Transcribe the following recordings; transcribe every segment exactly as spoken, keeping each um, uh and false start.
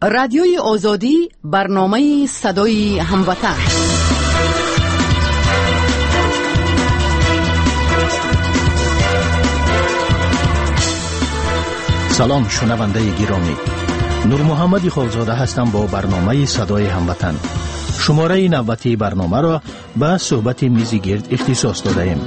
رادیوی آزادی برنامه صدای هموطن. سلام شنونده گرامی، نور محمد خالزاده هستم با برنامه صدای هموطن. شماره نوبتی برنامه را به صحبت میز گرد اختصاص داده ایم.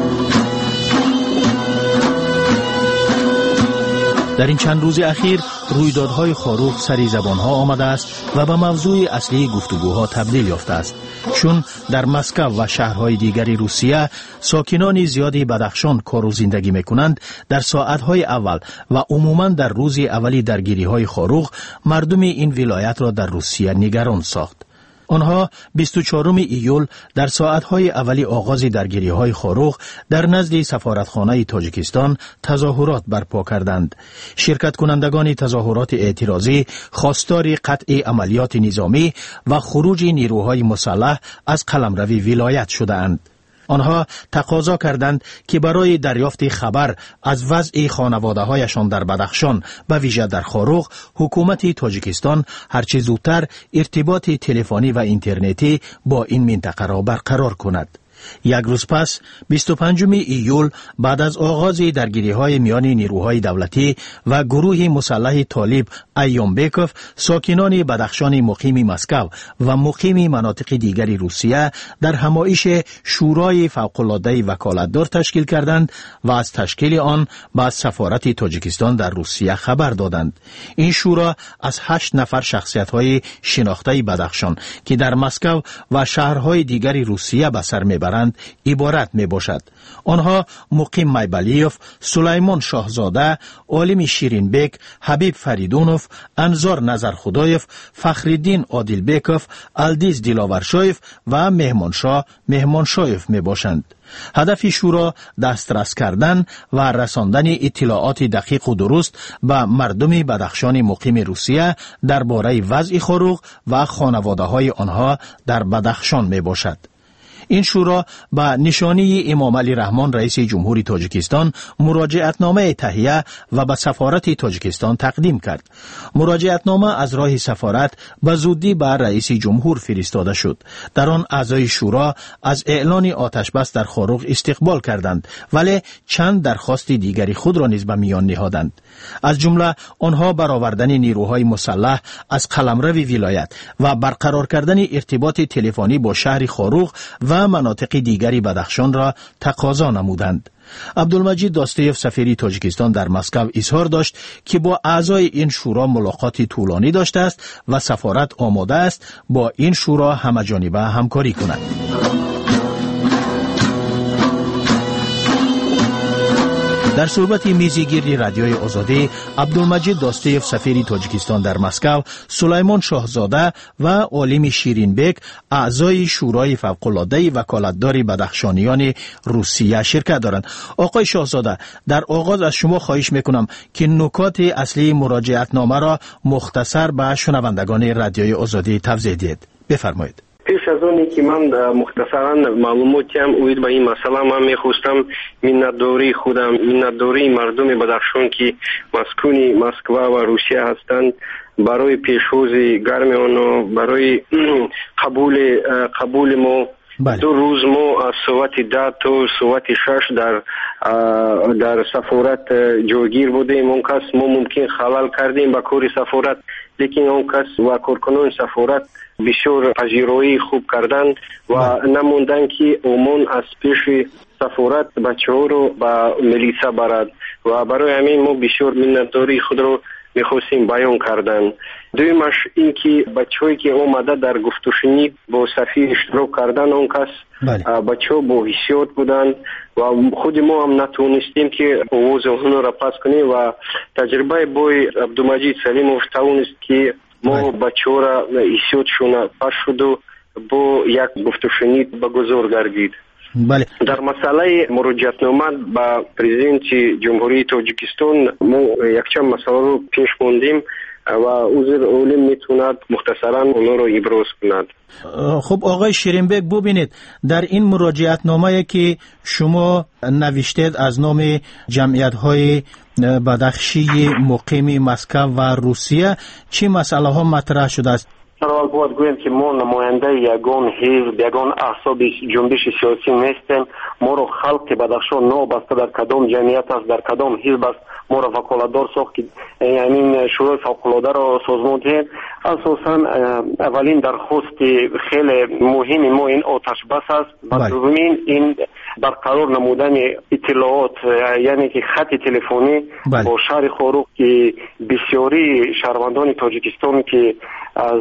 در این چند روز اخیر رویدادهای خاروق سری زبانها آمده است و به موضوع اصلی گفتگوها تبدیل یافته است، چون در مسکو و شهرهای دیگری روسیه ساکنان زیادی بدخشان کار و زندگی میکنند. در ساعتهای اول و عموما در روز اولی درگیریهای خاروق مردم این ولایت را در روسیه نگران ساخت. آنها بیست و چهارم ایول در ساعتهای اولی آغاز درگیری‌های خاروق در نزد سفارتخانه تاجیکستان تظاهرات برپا کردند. شرکت کنندگان تظاهرات اعتراضی خواستار قطع عملیات نظامی و خروج نیروهای مسلح از قلمرو ولایت شدند. آنها تقاضا کردند که برای دریافت خبر از وضع خانواده‌هایشان در بدخشان و ویژه در خاروق، حکومت تاجیکستان هرچه زودتر ارتباط تلفنی و اینترنتی با این منطقه را برقرار کند. یک روز پس بیست و پنجم ایول بعد از آغاز درگیری‌های میان نیروهای دولتی و گروه مسلح طالب ایومبکوف، ساکنان بدخشان مقیم مسکو و مقیم مناطق دیگری روسیه در همایش شورای فوق‌العاده وکالتدار تشکیل کردند و از تشکیل آن به سفارت تاجیکستان در روسیه خبر دادند. این شورا از هشت نفر شخصیت‌های شناخته بدخشان که در مسکو و شهرهای دیگری روسیه به سر می‌برند عبارت می باشد. آنها مقیم میبلیوف، سلیمان شاهزاده، عالم شیرینبک، حبیب فریدونوف، انظار نظرخدایف، فخرالدین عادلبکوف، الدیز دیلاورشایف و مهمانشاه مهمانشایف می باشند. هدف شورا دسترس کردن و رساندن اطلاعات دقیق و درست به مردم بدخشان مقیم روسیه درباره وضع خاروق و خانواده‌های آنها در بدخشان می باشد. این شورا به نشانی امام علی رحمان رئیس جمهوری تاجیکستان مراجعتنامه تهیه و به سفارت تاجیکستان تقدیم کرد. مراجعتنامه از راه سفارت به زودی به رئیس جمهور فرستاده شد. در آن اعضای شورا از اعلان آتش بس در خاروق استقبال کردند، ولی چند درخواست دیگری خود را نیز به میان نهادند. از جمله آنها برآوردن نیروهای مسلح از قلمرو ولایت و برقرار کردن ارتباط تلفنی با شهر خاروق و مناطق دیگری بدخشان را تقاضا نمودند. عبدالمجید داستایف سفیر تاجیکستان در مسکو اظهار داشت که با اعضای این شورا ملاقاتی طولانی داشته است و سفارت آماده است با این شورا همه‌جانبه همکاری کند. در صحبت میزگیری رادیوی آزادی، عبدالمجید داستایف سفیر تاجیکستان در مسکو، سلیمان شاهزاده و عالم شیرینبک اعضای شورای فوق‌العاده وکالتدار بدخشانیان روسیه شرکت دارند. آقای شاهزاده، در آغاز از شما خواهش میکنم که نکات اصلی مراجعتنامه را مختصر به شنوندگان رادیوی آزادی توضیح دهید. بفرمایید. پیش از آنی که من مختصرا معلوماتی هم اوید به این مسئله، من میخواستم منتداری خودم، منتداری مردم بدخشان که مسکونی مسکو و روسیه هستند برای پیشروزی گرم آنها، برای قبول قبول ما بله. دو روز ما از ساعت ده تا ساعت شش در در سفارت جوگیر بودیم. اون کس ما ممکن خلال کردیم با کار سفارت، لیکن اون کس و کارکنان سفارت بسیار پذیرایی خوب کردن و نموندن که عموم از پیش سفارت بچه ها رو به ملیسا برد و برای همین ما بسیار منتداری خود رو میخواستیم بیان کردن. دویمش این که بچه هایی که اومده در گفت و شنید با سفیر اشتراک کردن، اون کس بچه ها با حسیات بودن و خود ما هم نتونستیم که آواز اونها را پس کنیم و تجربه بای عبدالمجید سلیموف توانست که ما بچه ها را حسیاتشون پس شد و با یک گفت و شنید بگذار گردید. بله. در مسئله مراجعتنامه با پرزیدنت جمهوری تاجیکستان ما یک چند مسئله رو پیش موندیم و عضو اولین میتوند مختصرا اونها رو ابراز کند. خب آقای شیرینبگ، ببینید در این مراجعت نامه که شما نوشتید از نام جمعیت های بدخشی مقیم مسکو و روسیه چی مسئله ها مطرح شده است؟ سرال باید گویم که ما نماینده یگان حزب یگان احزاب جنبش سیاسی نیستیم. ما رو خلق بدخشان نابسته در کدام جمعیت است، در کدام حزب است، ما رو وکالتدار ساخت که یعنی شروع فوق‌العاده را سازمان دهیم. اساسا اولین درخواست خیلی مهم ما این آتش بس است و دومین این برقرار نمودن اطلاعات، یعنی که خط تلفنی با شهر خاروق که بسیاری شهروندان تاجیکستان که از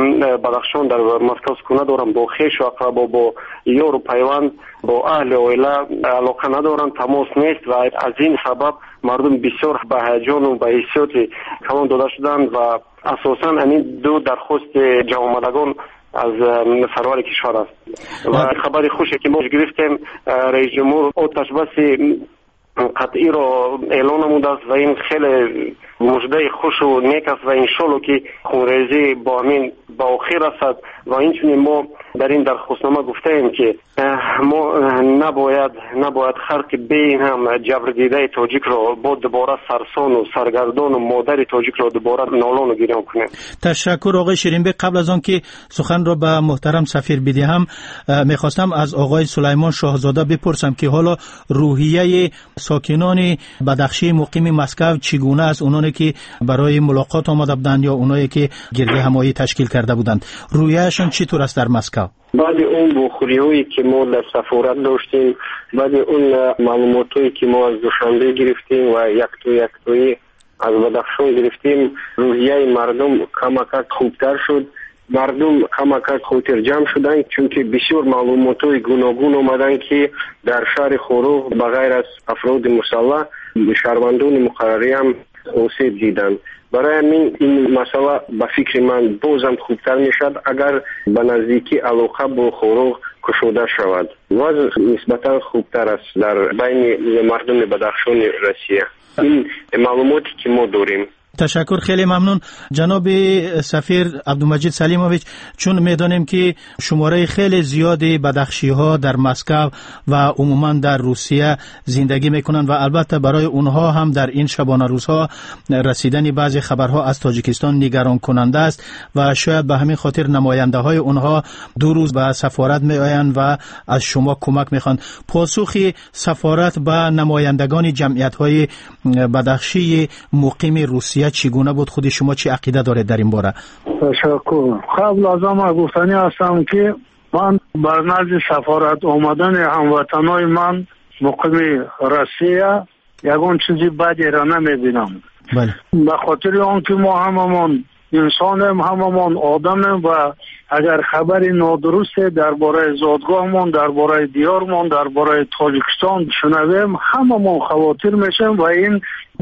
بدخشان در مسکو سکونه دارن با خویش و اقربا با یار و پیوند با اهل عائله علاقه ندارن، تماس نیست و از این سبب مردم بسیار به هیجان و به حیثیت کلان داده شدند و اساسا این دو درخواست جوامدگان از سرور کشور است. و خبر خوشی که ما گرفتیم رئیس جمهور آتش بس قطعی را اعلان نموده است و این خیلی مژده خوش و نیک است و انشالله که خونریزی با همین با آخر رسد. و اینچنین ما در این درخواستنامه گفته ایم که ما نباید نباید خلق بین هم جبر دیده تاجیک را با دوباره سرسان و سرگردان و مادر تاجیک را دوباره نالان و گریان کنیم. تشکر آقای شیرینبگ. قبل از آن که سخن را به محترم سفیر بدهم میخواستم از آقای سلیمان شاهزاده بپرسم که حالا روحیه ساکنان بدخشی مقیم مسکو چگونه است؟ اونانی که برای ملاقات آمده بودند یا اونایی که گرد همایی تشکیل کرده بودند روحیه‌شان چطور است در مسکو؟ بعد اون بخوری‌هایی که ما در سفارت داشتیم، بعد اون معلوماتی که ما از دوشنبه گرفتیم و یک تو یک توی از بدخشان گرفتیم، روحیه مردم کماکان خوبتر شد. مردم کماکان خاطر جمع شدند چون که بسیار معلوماتی گوناگون آمدند که در شهر خاروق بغیر از افراد مسلح شهروندان مقرری هم آسیب دیدند. برای همین این مسئله به فکر من بازم خوبتر میشد اگر به نزدیکی علاقه با خاروق کشوده شود. وضع نسبتا خوبتر است در بین مردم بدخشان روسیه. این معلوماتی که ما داریم. تشکر، خیلی ممنون جناب سفیر عبدالمجید سلیموویچ. چون میدانیم که شماره خیلی زیادی بدخشی ها در مسکو و عموما در روسیه زندگی میکنند و البته برای اونها هم در این شبانه روزها رسیدن بعضی خبرها از تاجیکستان نگران کننده است و شاید به همین خاطر نماینده های اونها دو روز به سفارت می آیند و از شما کمک میخوان. پاسخ سفارت به نمایندگان جمعیت های بدخشی مقیم روسیه چگونه بود؟ خود شما چی عقیده دارید در این باره؟ تشکر. قبل از آن گفتنی هستم که من بر نزد سفارت آمدن هموطنای من مقیم روسیه یگان چیزی بدی را نمیبینم. بله. به خاطر آنکه ما هممون انسانیم، هممون آدمیم و اگر خبری نادرست درباره زادگاهمون، درباره دیارمون، درباره تاجیکستان شنویم هممون خواطر میشیم و این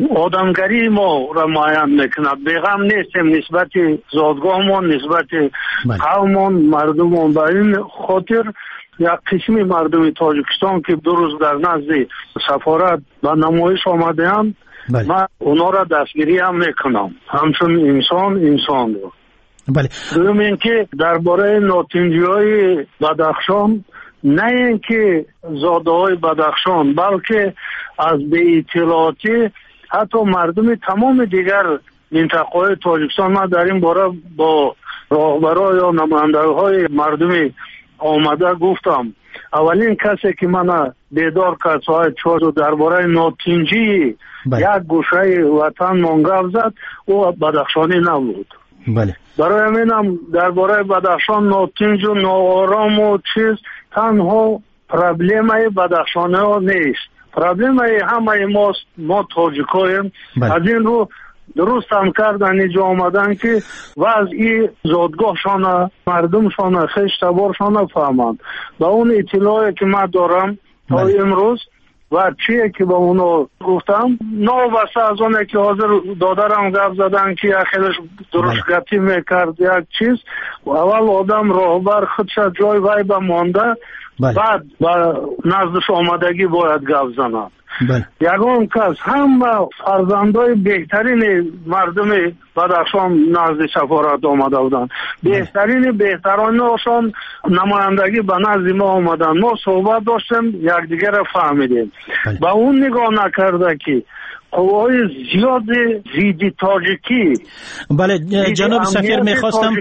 آدمگری ما را معین میکند. بیغم نیستیم نسبت زادگاهمون، نسبت قوممون، مردممون. به این خاطر یک قسمی مردم تاجیکستان که دو روز در نزد سفارت به نمایش آمده‌اند، بله. من اونا را دستگیری هم میکنم همچون انسان انسان رو. بله. دوم اینکه درباره ناتنجی های بدخشان، نه اینکه زاده های بدخشان بلکه از به اطلاعاتی حتی مردم تمام دیگر منطقه های تاجیکستان، من در این باره با راهبران یا نماینده های مردمی آمده گفتم. اولین کسی که من بیدار کرد ساعت چهار درباره ناتنجی یک گوشه وطن منگل زد، او بدخشانی نبود. بله. برای همینم درباره بدخشان ناتنج و ناآرام و چیز تنها پرابلم بدخشانی ها نیست، پرابلم همه ماست، ما تاجیکایم. بله. از این رو درست هم کردن اینجا آمدن که وضعی زادگاهشان مردمشان خیش تبارشان فهمند. با اون اطلاعی که من دارم تا امروز و چیه که با اونو گفتم نابسته از اونه که حاضر دادرم گفت زدن که خیلیش درست گفتی میکرد یک چیز اول آدم راهبر خودش جای وای با مانده، بعد با نزدش آمدگی باید گفت زنن. بله. یگان کس هم فرزندای بهترین مردم بدخشان نزد سفارت آمده بودند. بهترین بهترانشان نمایندگی به نزد ما آمدند. ما صحبت داشتیم، یکدیگر را فهمیدیم. به اون نگاه نکرده که قوای زیاد زیدی تاجیکی. بله جناب سفیر میخواستم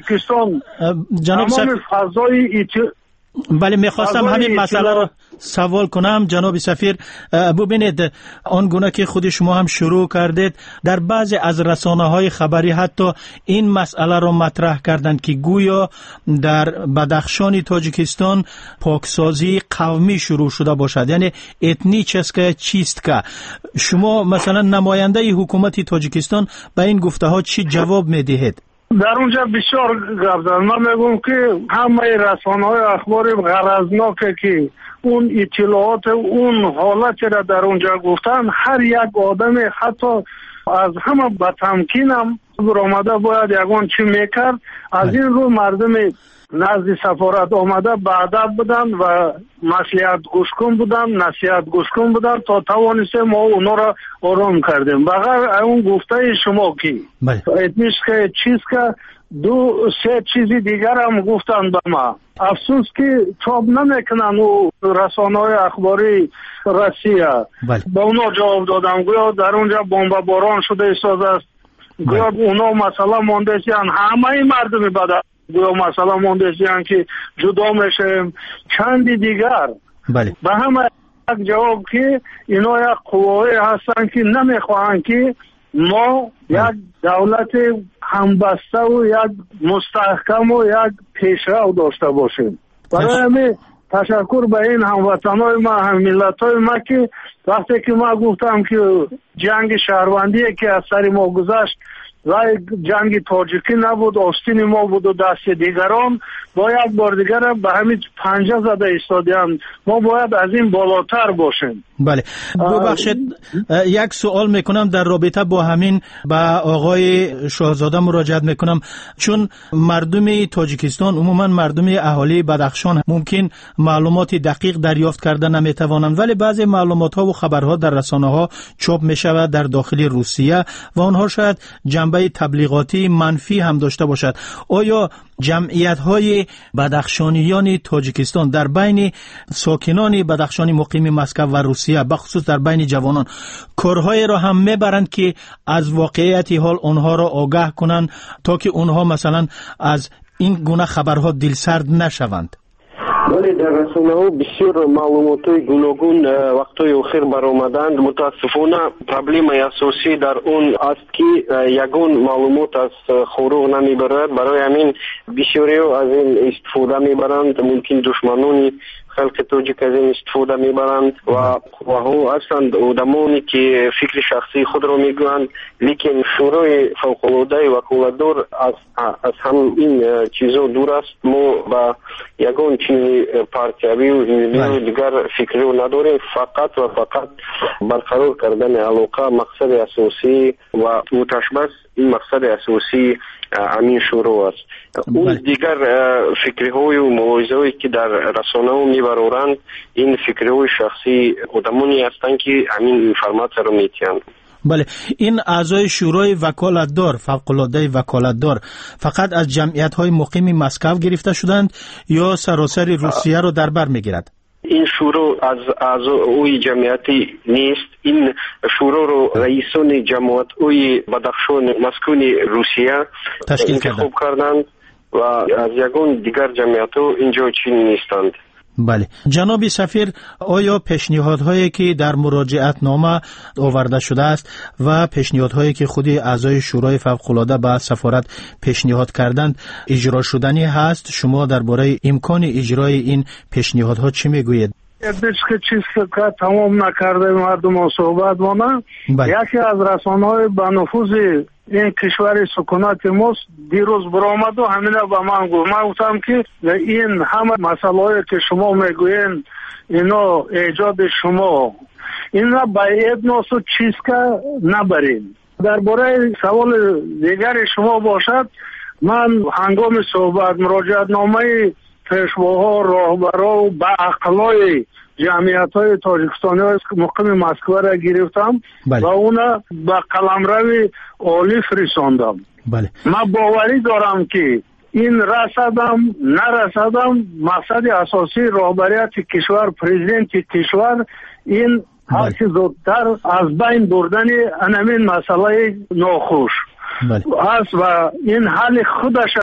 جناب سفیر فضای ایتی... بله میخواستم همین مسئله رو سوال کنم جناب سفیر. ببینید آن گونه که خود شما هم شروع کردید، در بعضی از رسانه‌های خبری حتی این مسئله رو مطرح کردند که گویا در بدخشان تاجیکستان پاکسازی قومی شروع شده باشد، یعنی اتنیچسکا چیستکا. شما مثلا نماینده حکومت تاجیکستان به این گفته ها چی جواب میدهید؟ در اونجا بسیار گفت دارم. من میگم که همه رسانه‌های اخبار غرضناکه که اون اطلاعات اون حالتی را در اونجا گفتن، هر یک آدم حتی از همه به تمکینم برآمده باید یگان چی میکرد. از این رو مردم نزد سفارت آمده به ادب بودن و مصلحت گوشکن بودن، نصیحت گوشکن بودن تا توانستیم ما اونا را آرام کردیم. بغیر اون گفته شما کی اتنیش که چیز که دو سه چیزی دیگر هم گفتن به ما. افسوس که چاپ نمیکنن و رسانه‌های اخباری روسیه. با اونا جواب دادم گویا در اونجا بمب باران شده ایستاده است، گویا اونا مثلا ماندسیان همه مردم بده، گویا مثلا ماندسیان که جدا میشیم چندی دیگر. بله. به همه یک جواب که اینا یک قوای هستن که نمیخواهن که ما یک دولت همبسته و یک مستحکم و یک پیشرو داشته باشیم. برای همین تشکر به این هموطنای ما، هم ملتای ما که وقتی که ما گفتم که جنگ شهروندی که از سر ما گذشت و جنگ تاجیکی نبود، آستین ما بود و دست دیگران، با یک بار دیگر به همین پنجه زده ایستادیم. ما باید از این بالاتر باشیم. بله ببخشید یک سوال میکنم در رابطه با همین، به آقای شاهزاده مراجعت میکنم، چون مردم تاجیکستان عموما مردم اهالی بدخشان ممکن معلومات دقیق دریافت کرده نمیتوانند، ولی بعضی معلومات ها و خبرها در رسانه ها چاپ میشود در داخل روسیه و آنها شاید جنبه تبلیغاتی منفی هم داشته باشد. آیا جمعیت های بدخشانیان تاجیکستان در بین ساکنان بدخشانی مقیم مسکو و روسیه، بخصوص در بین جوانان، کارهای را هم میبرند که از واقعیت حال آنها را آگاه کنند تا که آنها مثلا از این گونه خبرها دلسرد نشوند؟ ولی در رسانه ها بسیار معلومات های گوناگون وقتای اخیر برآمدند. متاسفانه پرابلم اساسی در اون است که یگان معلومات از خروج نمیبرد. برای همین بسیاری از این استفاده میبرند. ممکن دشمنانی خلق تاجیک از این استفاده میبرند و و ها هستند آدمانی که فکر شخصی خود را میگویند، لیکن شورای فوق‌العاده وکالتدار از از هم این چیزا دور است. ما با یگان چیز پارتیوی و حزبی دیگر فکری رو نداریم. فقط و فقط برقرار کردن علاقه مقصد اساسی و متشبث این مقصد اساسی همین شروع است. اون دیگر فکری های و ملاحظه هایی که در رسانه ها میبرارند، این فکری های شخصی آدمانی هستند که همین انفرماسیون رو میتیند. بله، این اعضای شورای وکالتدار، فوق‌العاده وکالتدار، فقط از جمعیت های مقیم مسکو گرفته شدند یا سراسر روسیه رو در بر میگیرد؟ این شورا از اعضای جمعیتی نیست. این شورا رو رئیسان جماعت‌های بدخشان مسکون روسیه تشکیل انتخاب کردند و از یگان دیگر جمعیت‌ها اینجا چین نیستند. بله جناب سفیر، آیا پیشنهادهایی که در مراجعت نامه آورده شده است و پیشنهادهایی که خود اعضای شورای فوق‌العاده به سفارت پیشنهاد کردند اجرا شدنی هست؟ شما درباره امکان اجرای این پیشنهادها چی میگویید؟ دیگه چیز که تمام نکرده مردم صحبت مانه. یکی از رسانه‌های با نفوذ این کشور سکونت ماست دیروز برآمد و همین با من گفت. من گفتم که این همه مسائلی که شما میگوین اینا ایجاد شما، اینا باید ناسو چیز که نبرین. درباره سوال دیگر شما باشد، من هنگام صحبت مراجعت نامه پیشواها راهبرا و با عقلای جمعیت‌های تاجیکستانی های مقیم مسکو را گرفتم و اونا به قلمرو عالی فرستاندم. بله. من باوری دارم که این رسیدم نرسیدم مقصد اساسی رهبریت کشور، پرزیدنت کشور این هر چه زودتر از بین بردن انمین مسئله ناخوش است و این حل خودش